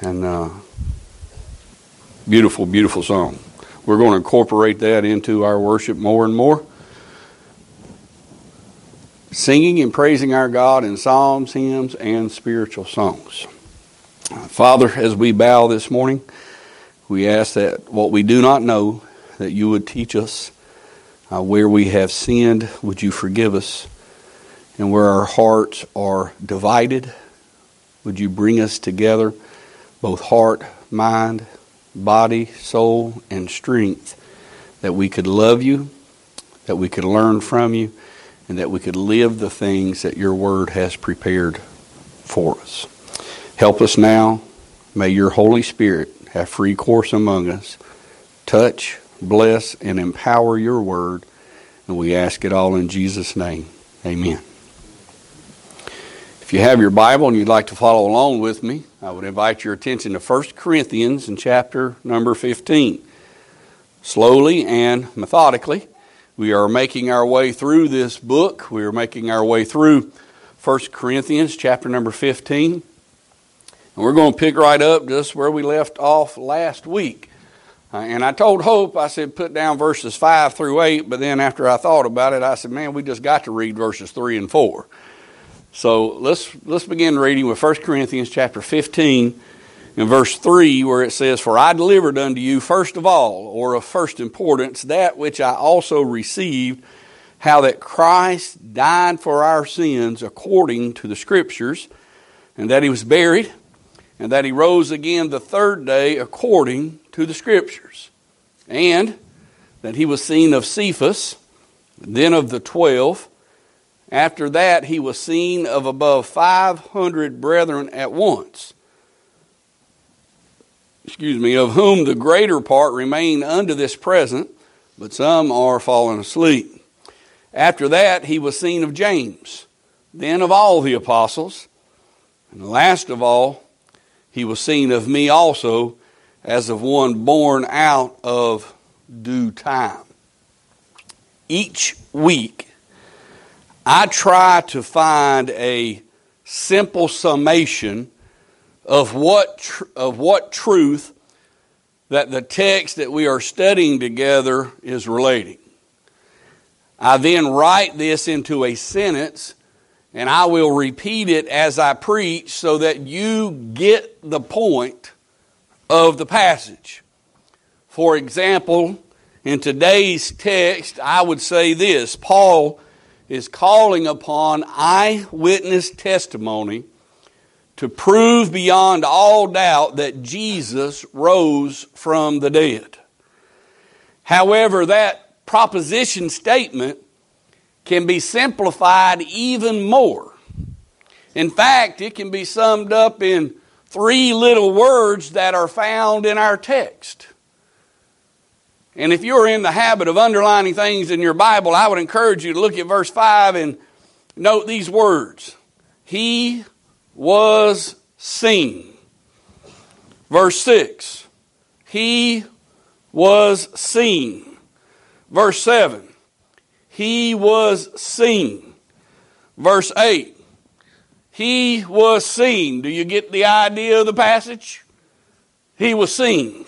And beautiful, beautiful song. We're going to incorporate that into our worship more and more. Singing and praising our God in psalms, hymns, and spiritual songs. Father, as we bow this morning, we ask that what we do not know, that you would teach us. Where we have sinned, would you forgive us? And where our hearts are divided, would you bring us together, both heart, mind, body, soul, and strength, that we could love you, that we could learn from you, and that we could live the things that your word has prepared for us. Help us now. May your Holy Spirit have free course among us. Touch, bless, and empower your word. And we ask it all in Jesus' name. Amen. If you have your Bible and you'd like to follow along with me, I would invite your attention to 1 Corinthians in chapter number 15. Slowly and methodically, we are making our way through this book. We are making our way through 1 Corinthians chapter number 15. And we're going to pick right up just where we left off last week. And I told Hope, I said, put down verses 5 through 8. But then after I thought about it, I said, man, we just got to read verses 3 and 4. So let's begin reading with 1 Corinthians chapter 15 and verse 3, where it says, "For I delivered unto you first of all, or of first importance, that which I also received, how that Christ died for our sins according to the Scriptures, and that he was buried, and that he rose again the third day according to the Scriptures, and that he was seen of Cephas, then of the 12. After that he was seen of above 500 brethren at once, of whom the greater part remain unto this present, but some are fallen asleep. After that he was seen of James, then of all the apostles, and last of all he was seen of me also, as of one born out of due time." Each week I try to find a simple summation of what truth that the text that we are studying together is relating. I then write this into a sentence, and I will repeat it as I preach so that you get the point of the passage. For example, in today's text, I would say this: Paul is calling upon eyewitness testimony to prove beyond all doubt that Jesus rose from the dead. However, that proposition statement can be simplified even more. In fact, it can be summed up in 3 little words that are found in our text. And if you're in the habit of underlining things in your Bible, I would encourage you to look at verse 5 and note these words: He was seen. Verse 6, he was seen. Verse 7, he was seen. Verse 8, he was seen. Do you get the idea of the passage? He was seen.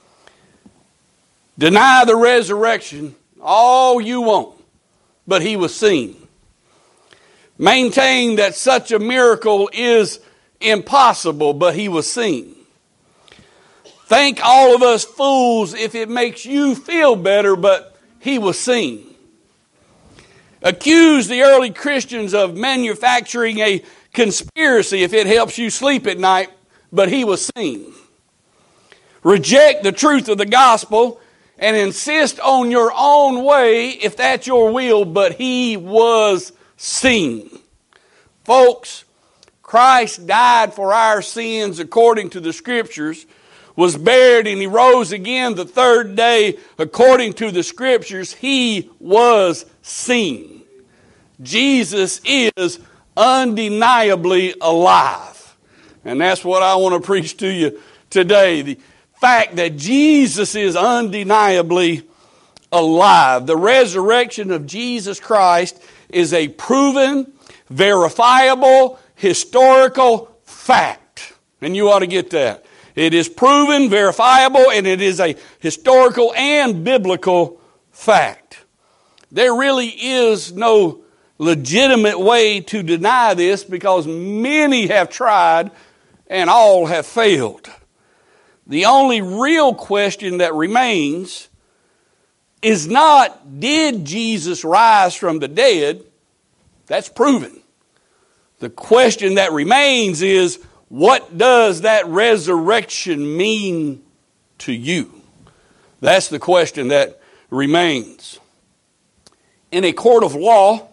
Deny the resurrection all you want, but he was seen. Maintain that such a miracle is impossible, but he was seen. Thank all of us fools if it makes you feel better, but he was seen. Accuse the early Christians of manufacturing a conspiracy if it helps you sleep at night, but he was seen. Reject the truth of the gospel and insist on your own way if that's your will, but he was seen. Folks, Christ died for our sins according to the Scriptures, was buried, and he rose again the third day according to the Scriptures. He was seen. Jesus is undeniably alive. And that's what I want to preach to you today. The fact that Jesus is undeniably alive. The resurrection of Jesus Christ is a proven, verifiable, historical fact. And you ought to get that. It is proven, verifiable, and it is a historical and biblical fact. There really is no legitimate way to deny this because many have tried and all have failed. The only real question that remains is not, did Jesus rise from the dead? That's proven. The question that remains is, what does that resurrection mean to you? That's the question that remains. In a court of law,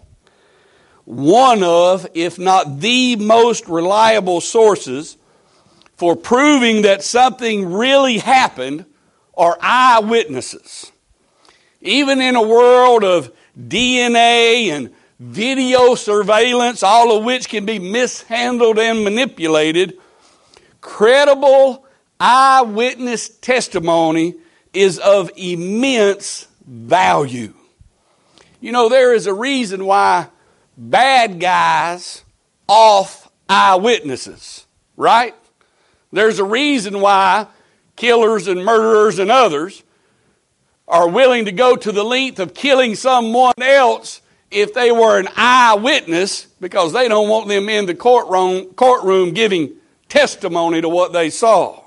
one of, if not the most reliable sources for proving that something really happened are eyewitnesses. Even in a world of DNA and video surveillance, all of which can be mishandled and manipulated, credible eyewitness testimony is of immense value. You know, there is a reason why bad guys off eyewitnesses, right? There's a reason why killers and murderers and others are willing to go to the length of killing someone else if they were an eyewitness, because they don't want them in the courtroom giving testimony to what they saw.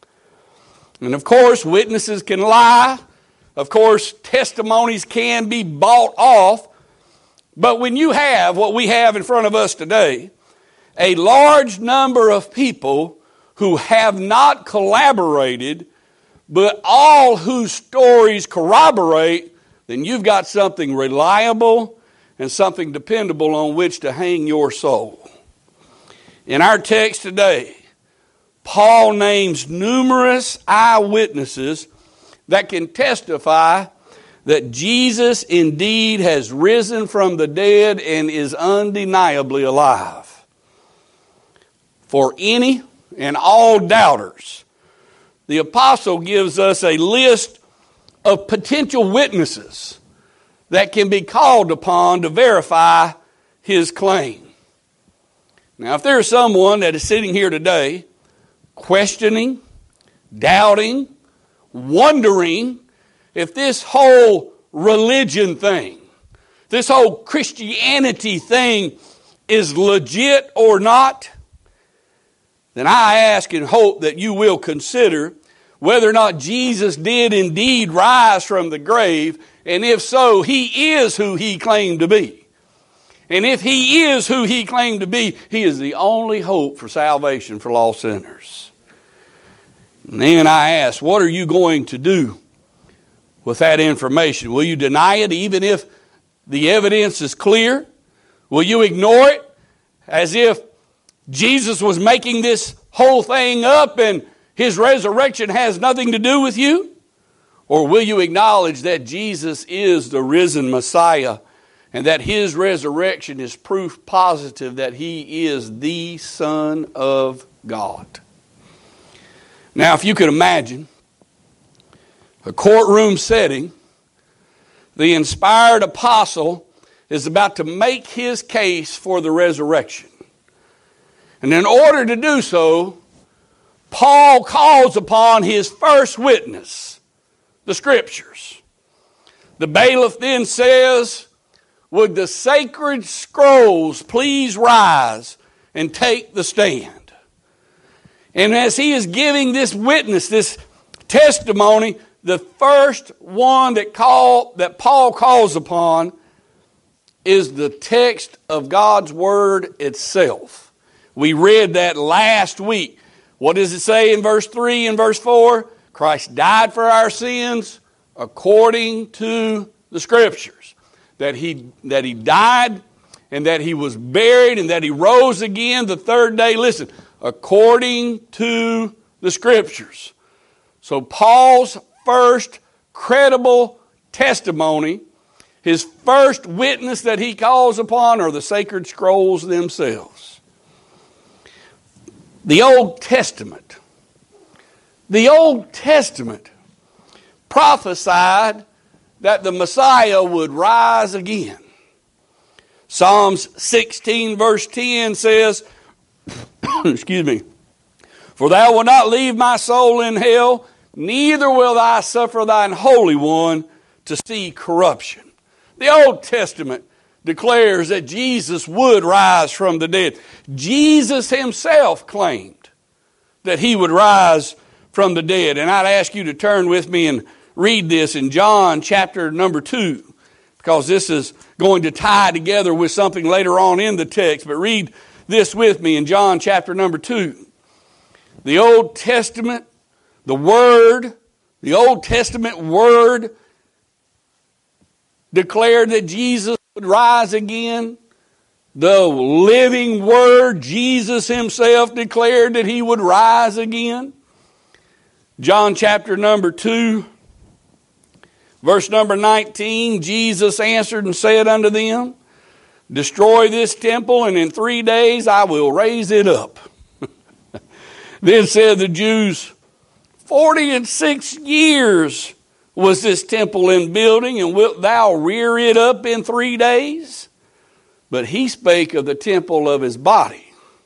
And of course, witnesses can lie. Of course, testimonies can be bought off. But when you have what we have in front of us today, a large number of people who have not collaborated, but all whose stories corroborate, then you've got something reliable and something dependable on which to hang your soul. In our text today, Paul names numerous eyewitnesses that can testify that Jesus indeed has risen from the dead and is undeniably alive. For any and all doubters, the apostle gives us a list of potential witnesses that can be called upon to verify his claim. Now, if there is someone that is sitting here today questioning, doubting, wondering if this whole religion thing, this whole Christianity thing is legit or not, then I ask and hope that you will consider whether or not Jesus did indeed rise from the grave, and if so, he is who he claimed to be. And if he is who he claimed to be, he is the only hope for salvation for lost sinners. And then I ask, what are you going to do with that information? Will you deny it even if the evidence is clear? Will you ignore it as if Jesus was making this whole thing up and his resurrection has nothing to do with you? Or will you acknowledge that Jesus is the risen Messiah and that his resurrection is proof positive that he is the Son of God? Now, if you could imagine a courtroom setting, the inspired apostle is about to make his case for the resurrection. And in order to do so, Paul calls upon his first witness, the Scriptures. The bailiff then says, "Would the sacred scrolls please rise and take the stand?" And as he is giving this witness, this testimony, the first one that Paul calls upon is the text of God's Word itself. We read that last week. What does it say in verse 3 and verse 4? Christ died for our sins according to the Scriptures. That he died and that he was buried and that he rose again the third day. Listen, according to the Scriptures. So Paul's first credible testimony, his first witness that he calls upon are the sacred scrolls themselves. The Old Testament prophesied that the Messiah would rise again. Psalms 16 verse 10 says, excuse me, For thou wilt not leave my soul in hell, neither will thou suffer thine Holy One to see corruption. The Old Testament declares that Jesus would rise from the dead. Jesus himself claimed that he would rise from the dead. And I'd ask you to turn with me and read this in John chapter number 2, because this is going to tie together with something later on in the text. But read this with me in John chapter number 2. The Old Testament, the Old Testament Word declared that Jesus would rise again. The living Word, Jesus himself, declared that he would rise again. John chapter number 2, verse number 19, Jesus answered and said unto them, Destroy this temple, and in 3 days I will raise it up. Then said the Jews, 46 years was this temple in building, and wilt thou rear it up in 3 days? But he spake of the temple of his body.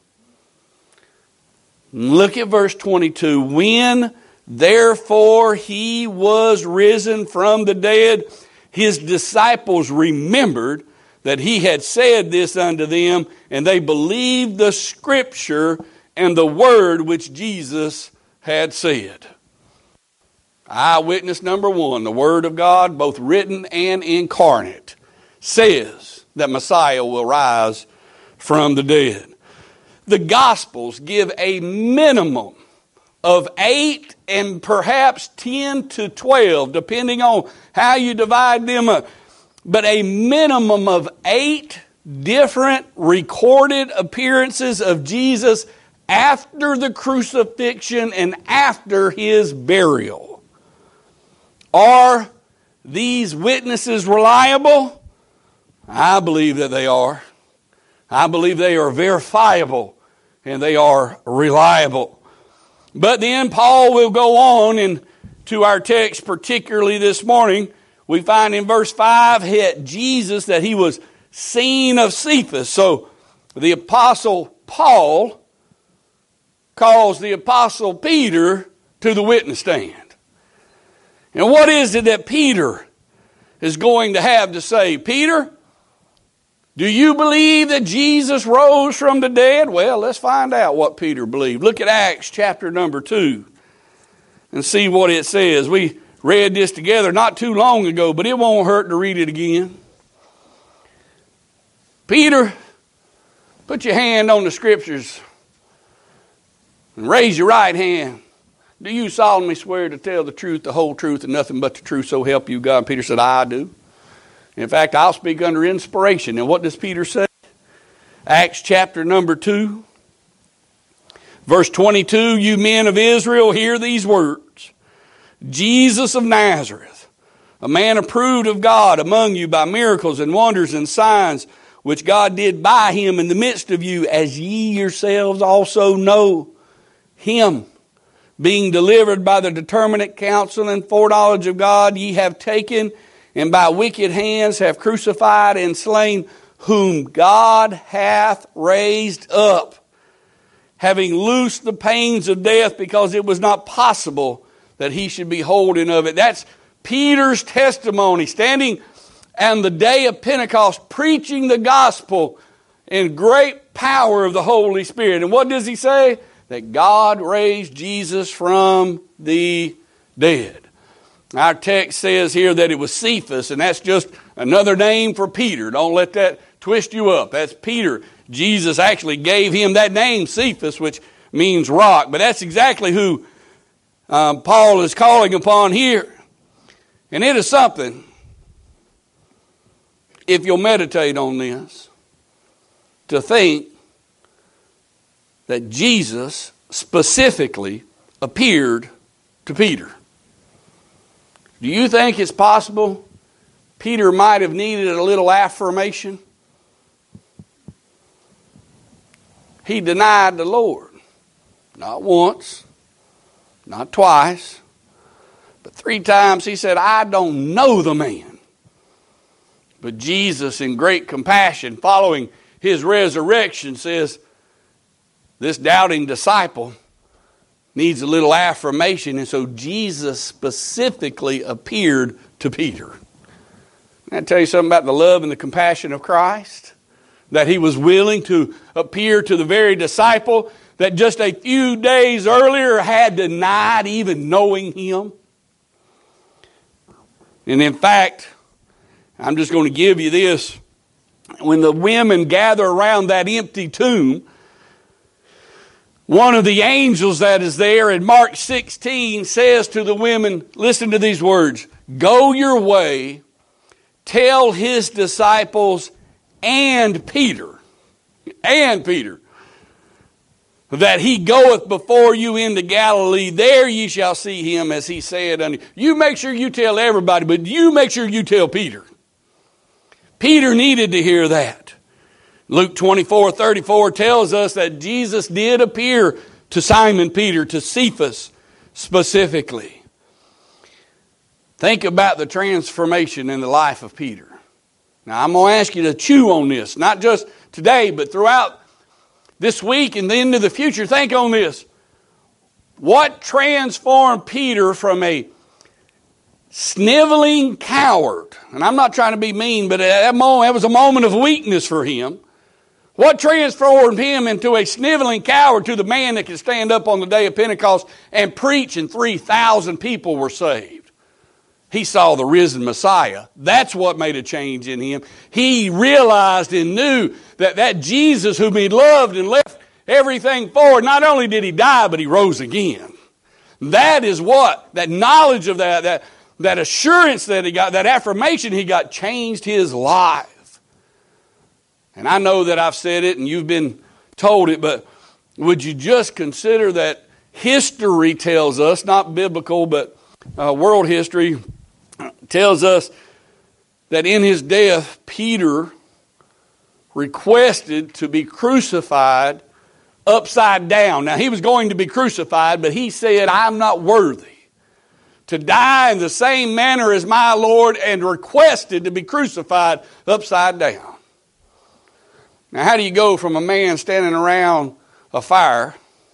Look at verse 22. When therefore he was risen from the dead, his disciples remembered that he had said this unto them, and they believed the scripture and the word which Jesus had said. Eyewitness number 1, the Word of God, both written and incarnate, says that Messiah will rise from the dead. The Gospels give a minimum of 8 and perhaps 10 to 12, depending on how you divide them up. But a minimum of 8 different recorded appearances of Jesus after the crucifixion and after his burial. Are these witnesses reliable? I believe that they are. I believe they are verifiable and they are reliable. But then Paul will go on into our text, particularly this morning. We find in verse 5 Jesus that he was seen of Cephas. So the Apostle Paul calls the Apostle Peter to the witness stand. And what is it that Peter is going to have to say? Peter, do you believe that Jesus rose from the dead? Well, let's find out what Peter believed. Look at Acts chapter number 2 and see what it says. We read this together not too long ago, but it won't hurt to read it again. Peter, put your hand on the scriptures and raise your right hand. Do you solemnly swear to tell the truth, the whole truth, and nothing but the truth, so help you God? And Peter said, I do. In fact, I'll speak under inspiration. And what does Peter say? Acts chapter number 2, verse 22, You men of Israel, hear these words. Jesus of Nazareth, a man approved of God among you by miracles and wonders and signs, which God did by him in the midst of you, as ye yourselves also know. Him, being delivered by the determinate counsel and foreknowledge of God, ye have taken, and by wicked hands have crucified and slain, whom God hath raised up, having loosed the pains of death, because it was not possible that he should be holden of it. That's Peter's testimony, standing on the day of Pentecost, preaching the gospel in great power of the Holy Spirit. And what does he say? That God raised Jesus from the dead. Our text says here that it was Cephas, and that's just another name for Peter. Don't let that twist you up. That's Peter. Jesus actually gave him that name, Cephas, which means rock. But that's exactly who Paul is calling upon here. And it is something, if you'll meditate on this, to think that Jesus specifically appeared to Peter. Do you think it's possible Peter might have needed a little affirmation? He denied the Lord. Not once, not twice, but 3 times he said, I don't know the man. But Jesus, in great compassion, following his resurrection, says, this doubting disciple needs a little affirmation, and so Jesus specifically appeared to Peter. Can I tell you something about the love and the compassion of Christ? That he was willing to appear to the very disciple that just a few days earlier had denied even knowing him. And in fact, I'm just going to give you this. When the women gather around that empty tomb, one of the angels that is there in Mark 16 says to the women, listen to these words, "Go your way, tell his disciples and Peter, that he goeth before you into Galilee. There ye shall see him as he said unto you." You make sure you tell everybody, but you make sure you tell Peter. Peter needed to hear that. Luke 24:34 tells us that Jesus did appear to Simon Peter, to Cephas specifically. Think about the transformation in the life of Peter. Now I'm going to ask you to chew on this, not just today, but throughout this week and into the future. Think on this. What transformed Peter from a sniveling coward? And I'm not trying to be mean, but at that moment, it was a moment of weakness for him. What transformed him into a sniveling coward to the man that could stand up on the day of Pentecost and preach, and 3,000 people were saved? He saw the risen Messiah. That's what made a change in him. He realized and knew that Jesus whom he loved and left everything for, not only did he die, but he rose again. That is what, that knowledge of that assurance that he got, that affirmation he got, changed his life. And I know that I've said it and you've been told it, but would you just consider that history tells us, not biblical, but world history tells us that in his death, Peter requested to be crucified upside down. Now, he was going to be crucified, but he said, "I'm not worthy to die in the same manner as my Lord," and requested to be crucified upside down. Now, how do you go from a man standing around a fire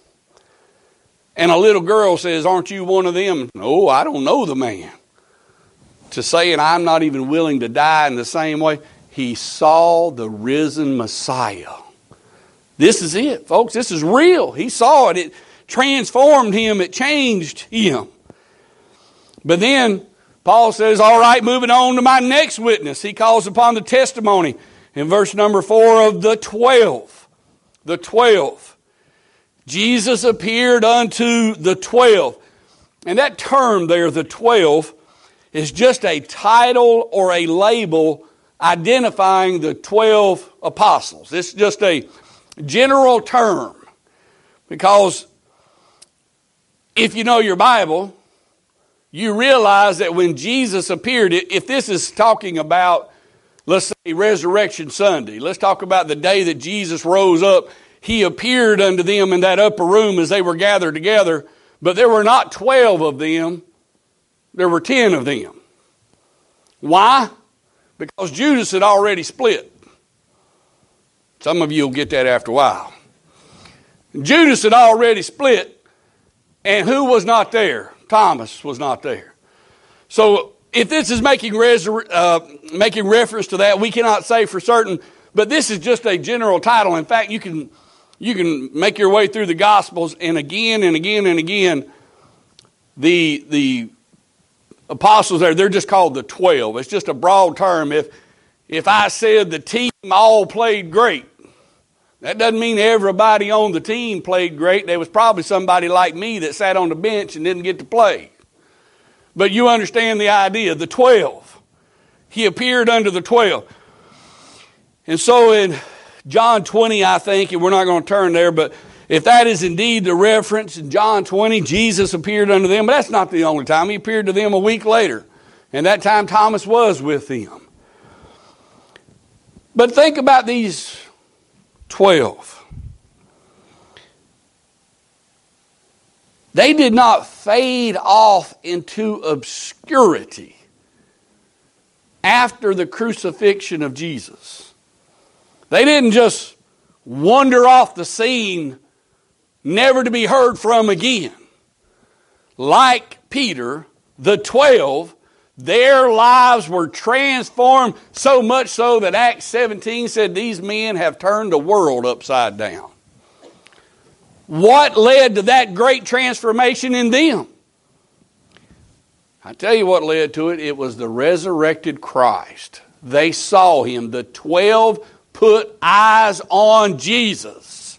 and a little girl says, "Aren't you one of them?" "No, I don't know the man," to saying, "I'm not even willing to die in the same way"? He saw the risen Messiah. This is it, folks. This is real. He saw it. It transformed him. It changed him. But then Paul says, all right, moving on to my next witness. He calls upon the testimony in verse number 4 of the 12. The 12. Jesus appeared unto the 12. And that term there, the 12, is just a title or a label identifying the 12 apostles. It's just a general term. Because if you know your Bible, you realize that when Jesus appeared, if this is talking about, let's say, Resurrection Sunday, let's talk about the day that Jesus rose up, he appeared unto them in that upper room as they were gathered together, but there were not 12 of them, there were 10 of them. Why? Because Judas had already split. Some of you will get that after a while. Judas had already split, and who was not there? Thomas was not there. So if this is making reference to that, we cannot say for certain, but this is just a general title. In fact, you can make your way through the Gospels, and again and again and again, the apostles there, they're just called the 12. It's just a broad term. If I said the team all played great, that doesn't mean everybody on the team played great. There was probably somebody like me that sat on the bench and didn't get to play. But you understand the idea, the 12. He appeared unto the 12. And so in John 20, I think, and we're not going to turn there, but if that is indeed the reference in John 20, Jesus appeared unto them. But that's not the only time. He appeared to them a week later. And that time Thomas was with them. But think about these 12. They did not fade off into obscurity after the crucifixion of Jesus. They didn't just wander off the scene, never to be heard from again. like Peter, the 12, their lives were transformed so much so that Acts 17 said these men have turned the world upside down. What led to that great transformation in them? I tell you what led to it. It was the resurrected Christ. They saw him. The 12 put eyes on Jesus.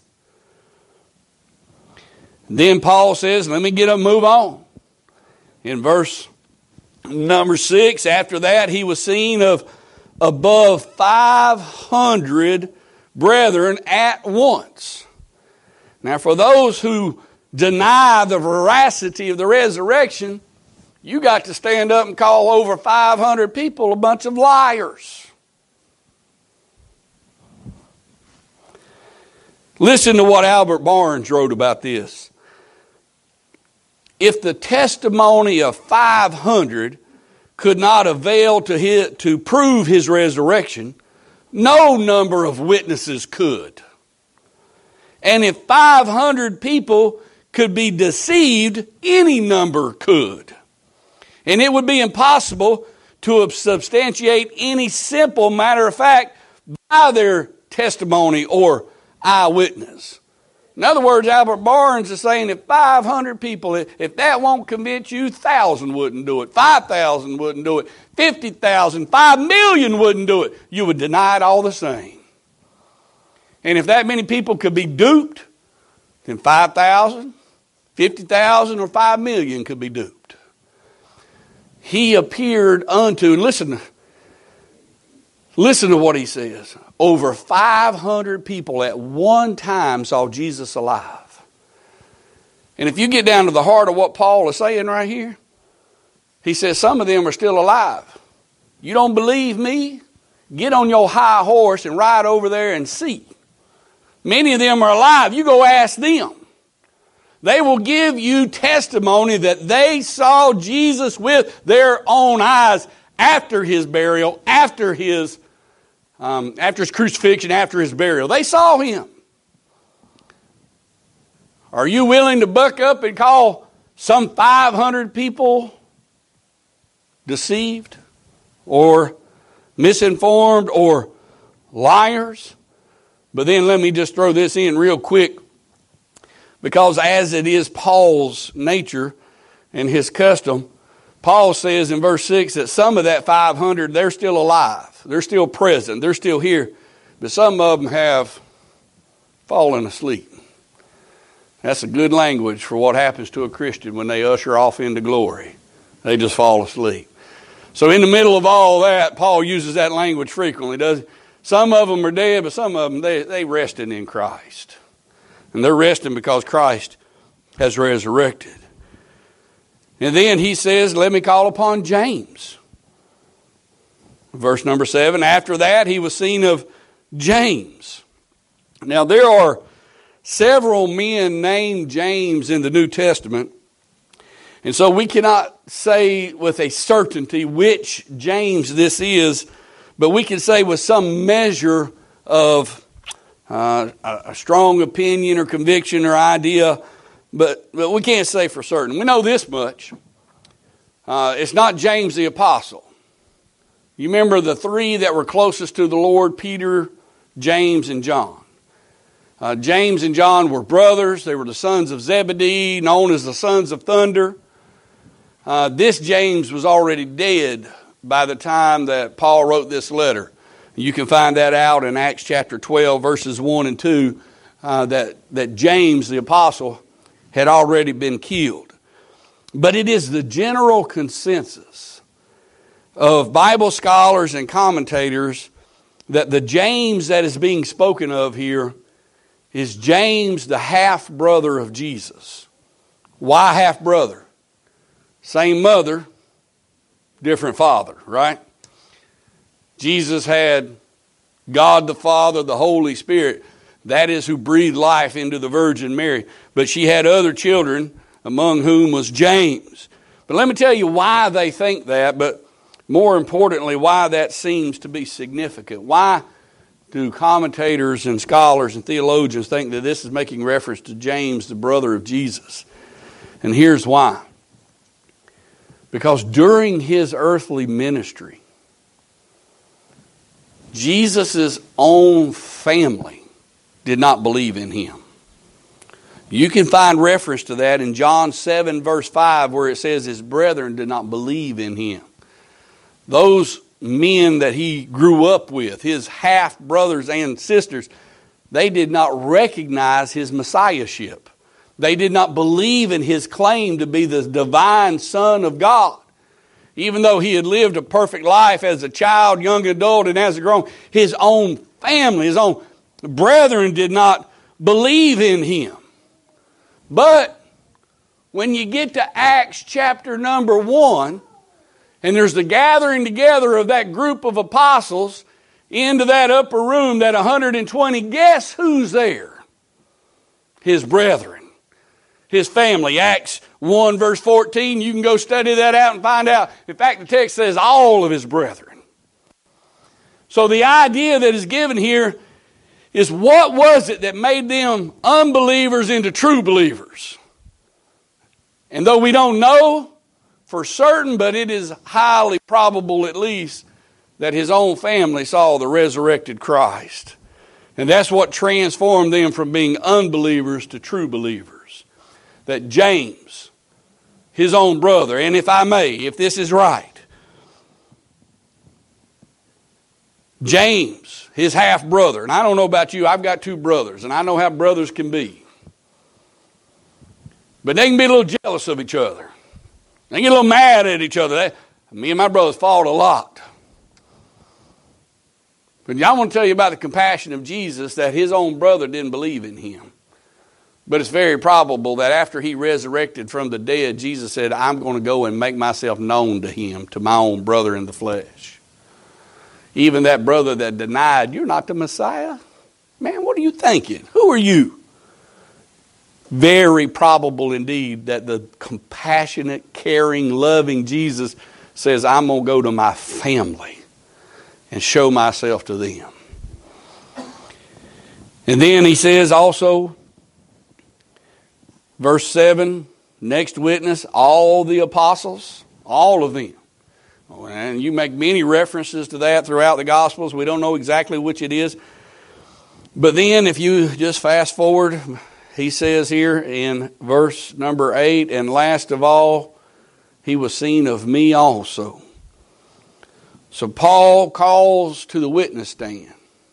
Then Paul says, let me move on. In verse number 6, after that he was seen of above 500 brethren at once. Now for those who deny the veracity of the resurrection, you got to stand up and call over 500 people a bunch of liars. Listen to what Albert Barnes wrote about this. If the testimony of 500 could not avail to prove his resurrection, no number of witnesses could. And if 500 people could be deceived, any number could. And it would be impossible to substantiate any simple matter of fact by their testimony or eyewitness. In other words, Albert Barnes is saying if 500 people, if that won't convince you, 1,000 wouldn't do it, 5,000 wouldn't do it, 50,000, 5 million wouldn't do it. You would deny it all the same. And if that many people could be duped, then 5,000, 50,000, or 5 million could be duped. He appeared unto, and listen to what he says. Over 500 people at one time saw Jesus alive. And if you get down to the heart of what Paul is saying right here, he says some of them are still alive. You don't believe me? Get on your high horse and ride over there and see. Many of them are alive. You go ask them. They will give you testimony that they saw Jesus with their own eyes after his burial, after his crucifixion, after his burial. They saw him. Are you willing to buck up and call some 500 people deceived or misinformed or liars? But then let me just throw this in real quick, because as it is Paul's nature and his custom, Paul says in verse 6 that some of that 500, they're still alive. They're still present. They're still here. But some of them have fallen asleep. That's a good language for what happens to a Christian when they usher off into glory. They just fall asleep. So in the middle of all that, Paul uses that language frequently, doesn't he? Some of them are dead, but some of them, they resting in Christ. And they're resting because Christ has resurrected. And then he says, let me call upon James. Verse number 7, after that he was seen of James. Now there are several men named James in the New Testament. And so we cannot say with a certainty which James this is, but we can say with some measure of a strong opinion or conviction or idea, but we can't say for certain. We know this much. It's not James the Apostle. You remember the three that were closest to the Lord, Peter, James, and John. James and John were brothers. They were the sons of Zebedee, known as the sons of thunder. This James was already dead by the time that Paul wrote this letter. You can find that out in Acts chapter 12, verses 1 and 2, that James the Apostle had already been killed. But it is the general consensus of Bible scholars and commentators that the James that is being spoken of here is James, the half-brother of Jesus. Why half-brother? Same mother, different father, right? Jesus had God the Father, the Holy Spirit. That is who breathed life into the Virgin Mary. But she had other children, among whom was James. But let me tell you why they think that, but more importantly, why that seems to be significant. Why do commentators and scholars and theologians think that this is making reference to James, the brother of Jesus? And here's why. Because during his earthly ministry, Jesus' own family did not believe in him. You can find reference to that in John 7 verse 5 where it says his brethren did not believe in him. Those men that he grew up with, his half brothers and sisters, they did not recognize his messiahship. They did not believe in his claim to be the divine Son of God. Even though he had lived a perfect life as a child, young adult, and as a grown, his own family, his own brethren did not believe in him. But when you get to Acts chapter number 1, and there's the gathering together of that group of apostles into that upper room, that 120, guess who's there? His brethren, his family. Acts 1 verse 14, you can go study that out and find out. In fact, the text says all of his brethren. So the idea that is given here is, what was it that made them unbelievers into true believers? And though we don't know for certain, but it is highly probable at least, that his own family saw the resurrected Christ. And that's what transformed them from being unbelievers to true believers. That James, his own brother, and if I may, if this is right, James, his half-brother, and I don't know about you, I've got two brothers, and I know how brothers can be. But they can be a little jealous of each other. They get a little mad at each other. Me and my brothers fought a lot. But I want to tell you about the compassion of Jesus, that his own brother didn't believe in him. But it's very probable that after he resurrected from the dead, Jesus said, I'm going to go and make myself known to him, to my own brother in the flesh. Even that brother that denied, you're not the Messiah. Man, what are you thinking? Who are you? Very probable indeed that the compassionate, caring, loving Jesus says, I'm going to go to my family and show myself to them. And then he says also, verse 7, next witness, all the apostles, all of them. And you make many references to that throughout the Gospels. We don't know exactly which it is. But then if you just fast forward, he says here in verse number 8, and last of all, he was seen of me also. So Paul calls to the witness stand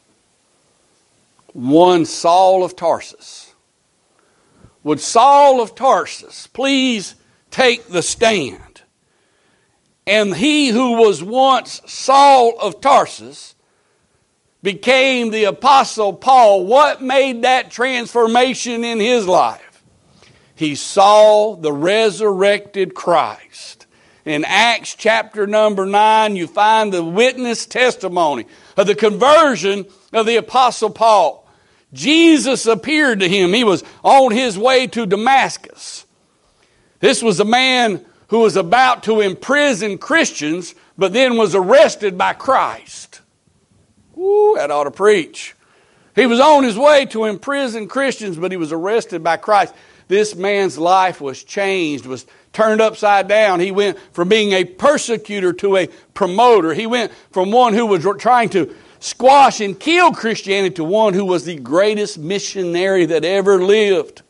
one Saul of Tarsus. Would Saul of Tarsus please take the stand? And he who was once Saul of Tarsus became the Apostle Paul. What made that transformation in his life? He saw the resurrected Christ. In Acts chapter number 9, you find the witness testimony of the conversion of the Apostle Paul. Jesus appeared to him. He was on his way to Damascus. This was a man who was about to imprison Christians, but then was arrested by Christ. Ooh, that ought to preach. He was on his way to imprison Christians, but he was arrested by Christ. This man's life was changed, was turned upside down. He went from being a persecutor to a promoter. He went from one who was trying to squash and kill Christianity to one who was the greatest missionary that ever lived.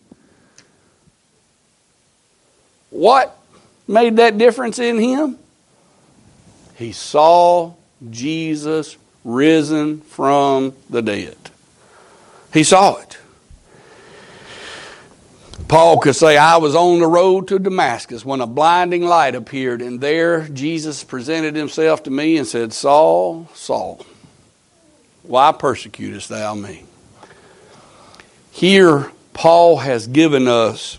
What made that difference in him? He saw Jesus risen from the dead. He saw it. Paul could say, I was on the road to Damascus when a blinding light appeared, and there Jesus presented himself to me and said, Saul, Saul, why persecutest thou me? Here, Paul has given us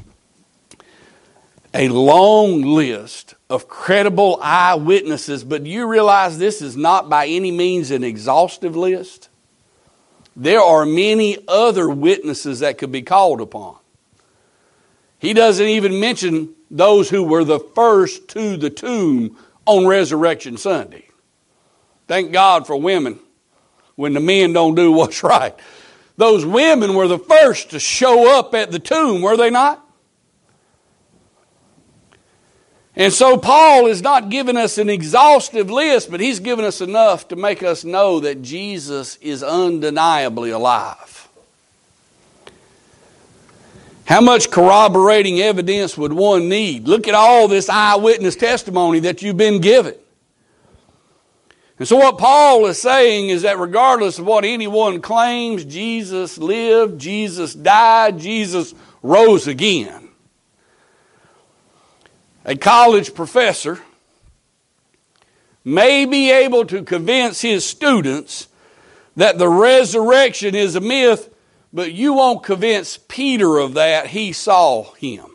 a long list of credible eyewitnesses, but you realize this is not by any means an exhaustive list. There are many other witnesses that could be called upon. He doesn't even mention those who were the first to the tomb on Resurrection Sunday. Thank God for women when the men don't do what's right. Those women were the first to show up at the tomb, were they not? And so Paul is not giving us an exhaustive list, but he's given us enough to make us know that Jesus is undeniably alive. How much corroborating evidence would one need? Look at all this eyewitness testimony that you've been given. And so what Paul is saying is that regardless of what anyone claims, Jesus lived, Jesus died, Jesus rose again. A college professor may be able to convince his students that the resurrection is a myth, but you won't convince Peter of that. He saw him.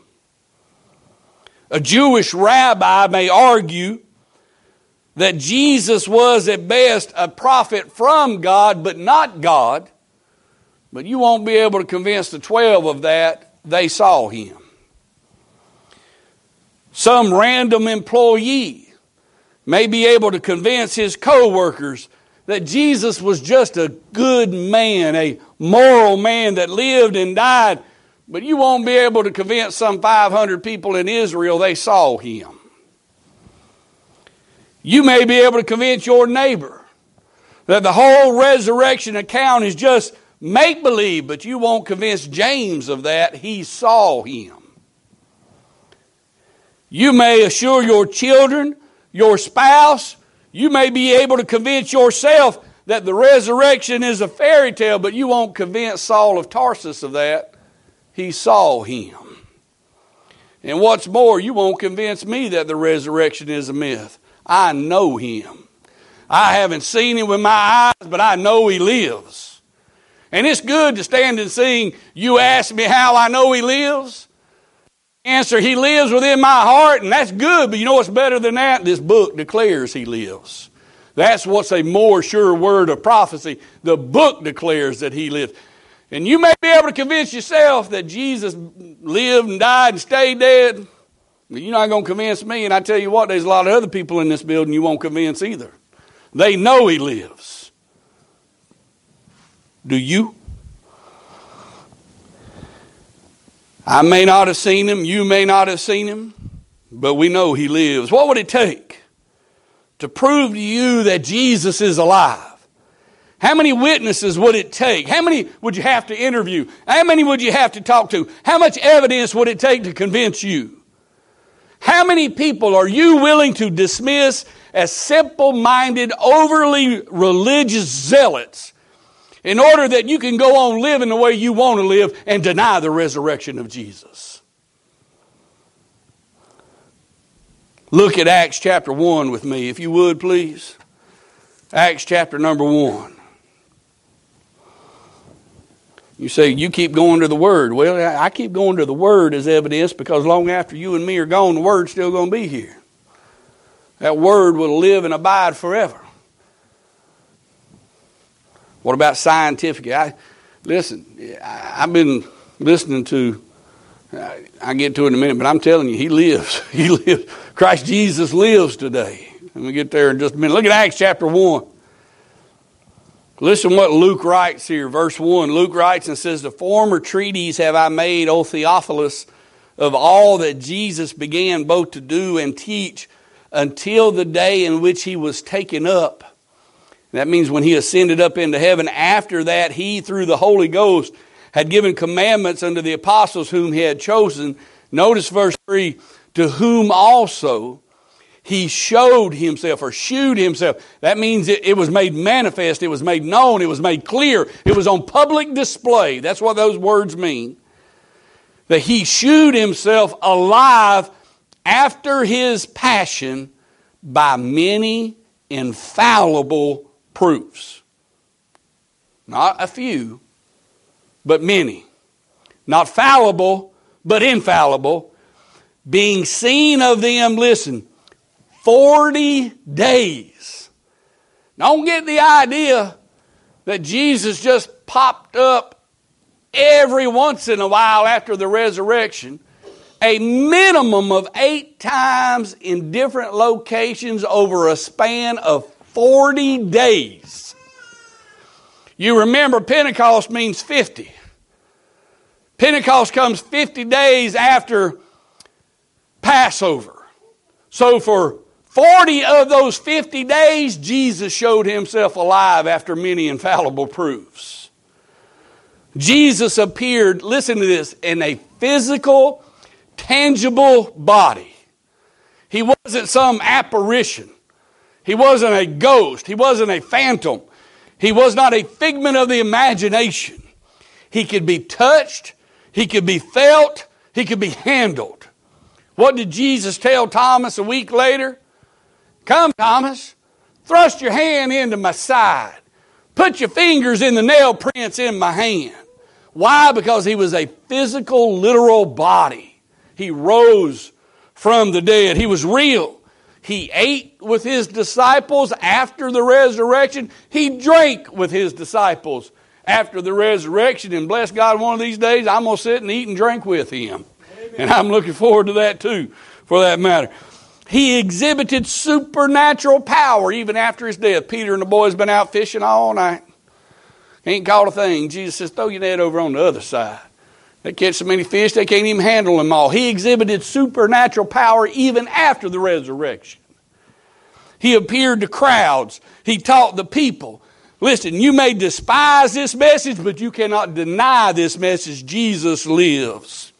A Jewish rabbi may argue that Jesus was at best a prophet from God, but not God. But you won't be able to convince the 12 of that. They saw him. Some random employee may be able to convince his co-workers that Jesus was just a good man, a moral man that lived and died, but you won't be able to convince some 500 people in Israel they saw him. You may be able to convince your neighbor that the whole resurrection account is just make-believe, but you won't convince James of that. He saw him. You may assure your children, your spouse, you may be able to convince yourself that the resurrection is a fairy tale, but you won't convince Saul of Tarsus of that. He saw him. And what's more, you won't convince me that the resurrection is a myth. I know him. I haven't seen him with my eyes, but I know he lives. And it's good to stand and sing, "You ask me how I know he lives." Answer, he lives within my heart, and that's good, but you know what's better than that? This book declares he lives. That's what's a more sure word of prophecy. The book declares that he lives. And you may be able to convince yourself that Jesus lived and died and stayed dead, but you're not going to convince me. And I tell you what, there's a lot of other people in this building you won't convince either. They know he lives. Do you? I may not have seen him, you may not have seen him, but we know he lives. What would it take to prove to you that Jesus is alive? How many witnesses would it take? How many would you have to interview? How many would you have to talk to? How much evidence would it take to convince you? How many people are you willing to dismiss as simple-minded, overly religious zealots in order that you can go on living the way you want to live and deny the resurrection of Jesus? Look at Acts chapter 1 with me, if you would, please. Acts chapter number 1. You say, you keep going to the Word. Well, I keep going to the Word as evidence because long after you and me are gone, the Word's still going to be here. That Word will live and abide forever. What about scientific? I've been listening to, I'll get to it in a minute, but I'm telling you, he lives. He lives. Christ Jesus lives today. Let me get there in just a minute. Look at Acts chapter 1. Listen what Luke writes here, verse 1. Luke writes and says, "The former treatise have I made, O Theophilus, of all that Jesus began both to do and teach until the day in which he was taken up." That means when he ascended up into heaven. After that, he, through the Holy Ghost, had given commandments unto the apostles whom he had chosen. Notice verse 3, "To whom also he showed himself," or shewed himself. That means it was made manifest, it was made known, it was made clear. It was on public display. That's what those words mean. That he shewed himself alive after his passion by many infallible proofs. Not a few, but many. Not fallible, but infallible. Being seen of them, listen, 40 days. Don't get the idea that Jesus just popped up every once in a while after the resurrection. A minimum of 8 times in different locations over a span of 40 days. You remember Pentecost means 50. Pentecost comes 50 days after Passover. So for 40 of those 50 days, Jesus showed himself alive after many infallible proofs. Jesus appeared, listen to this, in a physical, tangible body. He wasn't some apparition. He wasn't a ghost. He wasn't a phantom. He was not a figment of the imagination. He could be touched. He could be felt. He could be handled. What did Jesus tell Thomas a week later? Come, Thomas, thrust your hand into my side. Put your fingers in the nail prints in my hand. Why? Because he was a physical, literal body. He rose from the dead. He was real. He ate with his disciples after the resurrection. He drank with his disciples after the resurrection. And bless God, one of these days I'm going to sit and eat and drink with him. Amen. And I'm looking forward to that too, for that matter. He exhibited supernatural power even after his death. Peter and the boys been out fishing all night. Ain't caught a thing. Jesus says, throw your net over on the other side. They catch so many fish, they can't even handle them all. He exhibited supernatural power even after the resurrection. He appeared to crowds. He taught the people. Listen, you may despise this message, but you cannot deny this message. Jesus lives.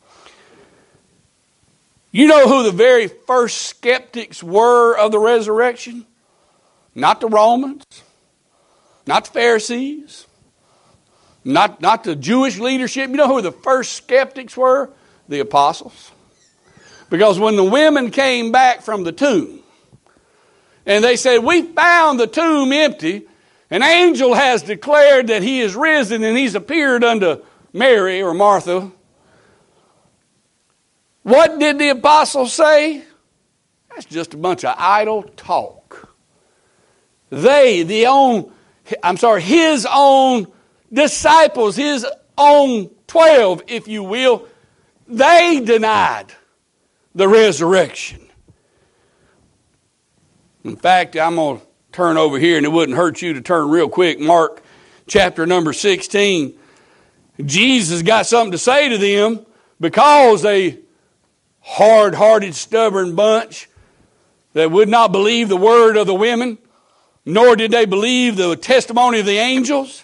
You know who the very first skeptics were of the resurrection? Not the Romans, not the Pharisees, not the Jewish leadership. You know who the first skeptics were? The apostles. Because when the women came back from the tomb, and they said, we found the tomb empty, an angel has declared that he is risen, and he's appeared unto Mary or Martha. What did the apostles say? That's just a bunch of idle talk. His own disciples, his own 12, if you will, they denied the resurrection. In fact, I'm going to turn over here, and it wouldn't hurt you to turn real quick. Mark chapter number 16. Jesus got something to say to them because they hard-hearted, stubborn bunch that would not believe the word of the women, nor did they believe the testimony of the angels.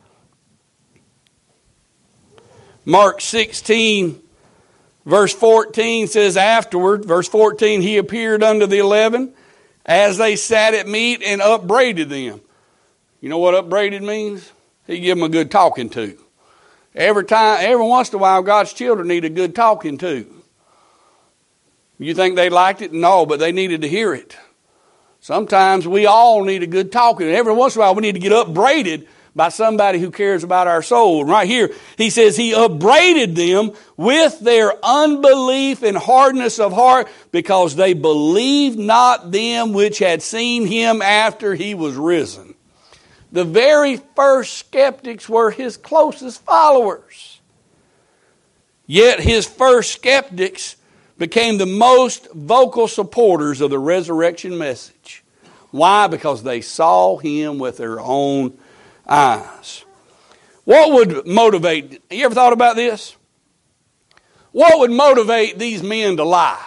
Mark 16, verse 14 says, afterward, verse 14, he appeared unto the 11 as they sat at meat and upbraided them. You know what upbraided means? He gave them a good talking to. Every once in a while, God's children need a good talking to. You think they liked it? No, but they needed to hear it. Sometimes we all need a good talking. Every once in a while, we need to get upbraided by somebody who cares about our soul. And right here, he says he upbraided them with their unbelief and hardness of heart because they believed not them which had seen him after he was risen. The very first skeptics were his closest followers. Yet his first skeptics became the most vocal supporters of the resurrection message. Why? Because they saw him with their own eyes. What would motivate, you ever thought about this? What would motivate these men to lie?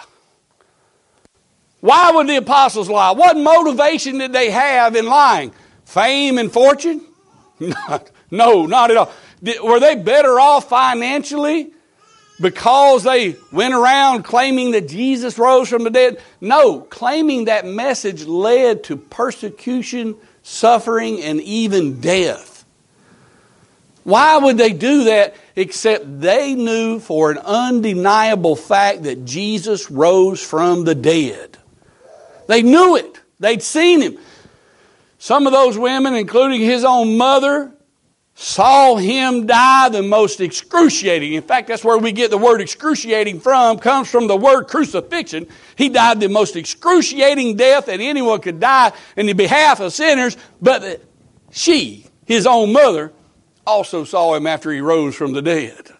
Why would the apostles lie? What motivation did they have in lying? Fame and fortune? No, not at all. Were they better off financially because they went around claiming that Jesus rose from the dead? No, claiming that message led to persecution, suffering, and even death. Why would they do that except they knew for an undeniable fact that Jesus rose from the dead? They knew it. They'd seen him. Some of those women, including his own mother, saw him die the most excruciating. In fact, that's where we get the word excruciating from. Comes from the word crucifixion. He died the most excruciating death that anyone could die in the behalf of sinners. But she, his own mother, also saw him after he rose from the dead.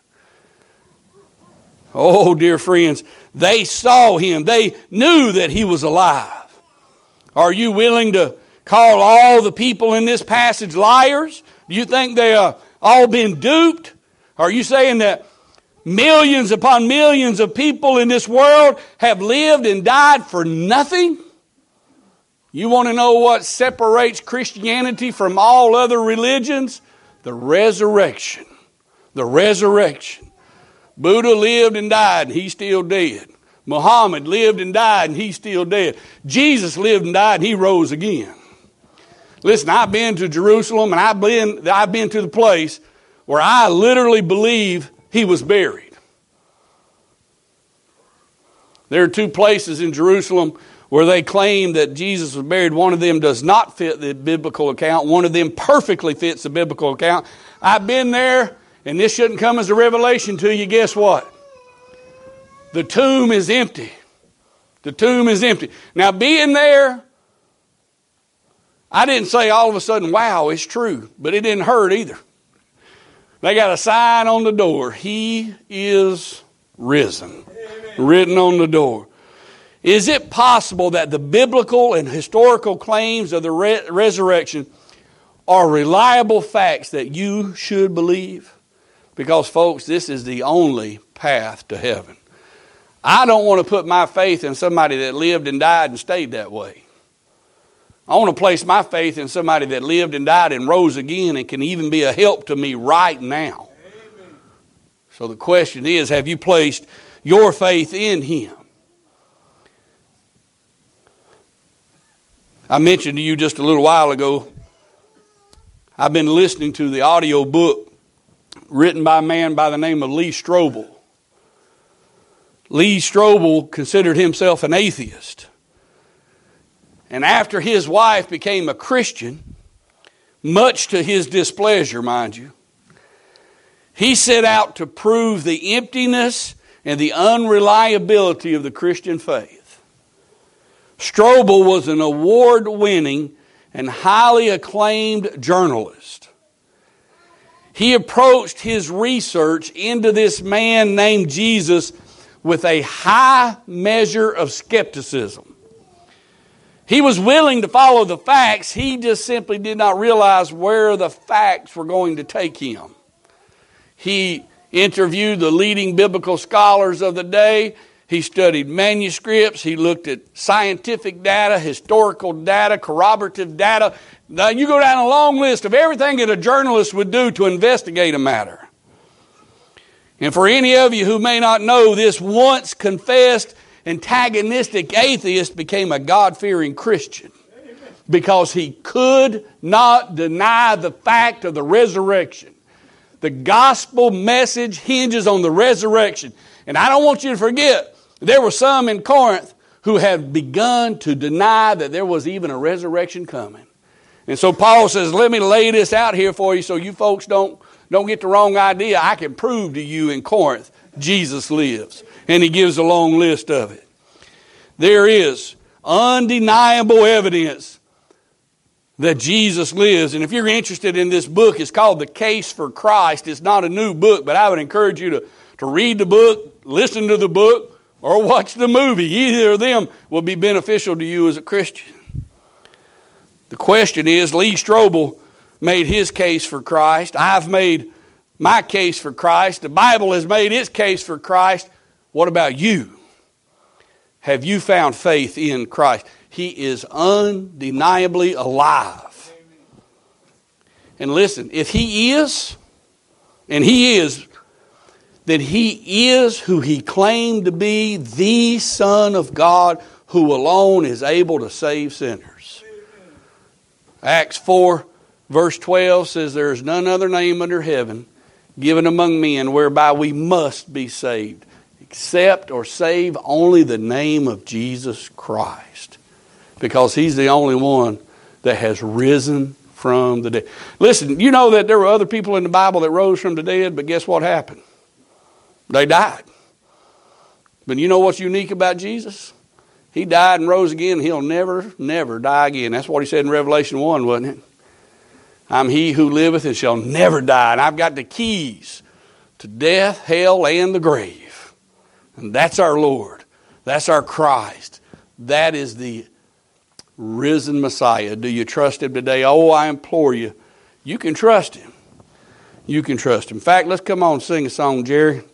Oh, dear friends, they saw him. They knew that he was alive. Are you willing to call all the people in this passage liars? Do you think they all been duped? Are you saying that Millions upon millions of people in this world have lived and died for nothing. You want to know what separates Christianity from all other religions? The resurrection. The resurrection. Buddha lived and died and he's still dead. Muhammad lived and died and he's still dead. Jesus lived and died and he rose again. Listen, I've been to Jerusalem and I've been to the place where I literally believe he was buried. There are two places in Jerusalem where they claim that Jesus was buried. One of them does not fit the biblical account. One of them perfectly fits the biblical account. I've been there, and this shouldn't come as a revelation to you. Guess what? The tomb is empty. The tomb is empty. Now, being there, I didn't say all of a sudden, wow, it's true. But it didn't hurt either. They got a sign on the door. He is risen. Amen. Written on the door. Is it possible that the biblical and historical claims of the resurrection are reliable facts that you should believe? Because, folks, this is the only path to heaven. I don't want to put my faith in somebody that lived and died and stayed that way. I want to place my faith in somebody that lived and died and rose again and can even be a help to me right now. Amen. So the question is, have you placed your faith in him? I mentioned to you just a little while ago, I've been listening to the audio book written by a man by the name of Lee Strobel. Lee Strobel considered himself an atheist. And after his wife became a Christian, much to his displeasure, mind you, he set out to prove the emptiness and the unreliability of the Christian faith. Strobel was an award-winning and highly acclaimed journalist. He approached his research into this man named Jesus with a high measure of skepticism. He was willing to follow the facts. He just simply did not realize where the facts were going to take him. He interviewed the leading biblical scholars of the day. He studied manuscripts. He looked at scientific data, historical data, corroborative data. Now, you go down a long list of everything that a journalist would do to investigate a matter. And for any of you who may not know, this once confessed antagonistic atheist became a God-fearing Christian because he could not deny the fact of the resurrection. The gospel message hinges on the resurrection. And I don't want you to forget, there were some in Corinth who had begun to deny that there was even a resurrection coming. And so Paul says, let me lay this out here for you so you folks don't get the wrong idea. I can prove to you in Corinth Jesus lives. And he gives a long list of it. There is undeniable evidence that Jesus lives. And if you're interested in this book, it's called The Case for Christ. It's not a new book, but I would encourage you to read the book, listen to the book, or watch the movie. Either of them will be beneficial to you as a Christian. The question is, Lee Strobel made his case for Christ. I've made my case for Christ. The Bible has made its case for Christ. What about you? Have you found faith in Christ? He is undeniably alive. And listen, if he is, and he is, then he is who he claimed to be, the Son of God, who alone is able to save sinners. Acts 4, verse 12 says, there is none other name under heaven given among men whereby we must be saved, except or save only the name of Jesus Christ. Because he's the only one that has risen from the dead. Listen, you know that there were other people in the Bible that rose from the dead, but guess what happened? They died. But you know what's unique about Jesus? He died and rose again. He'll never, never die again. That's what he said in Revelation 1, wasn't it? I'm he who liveth and shall never die. And I've got the keys to death, hell, and the grave. And that's our Lord. That's our Christ. That is the risen Messiah. Do you trust him today? Oh, I implore you. You can trust him. You can trust him. In fact, let's come on and sing a song, Jerry.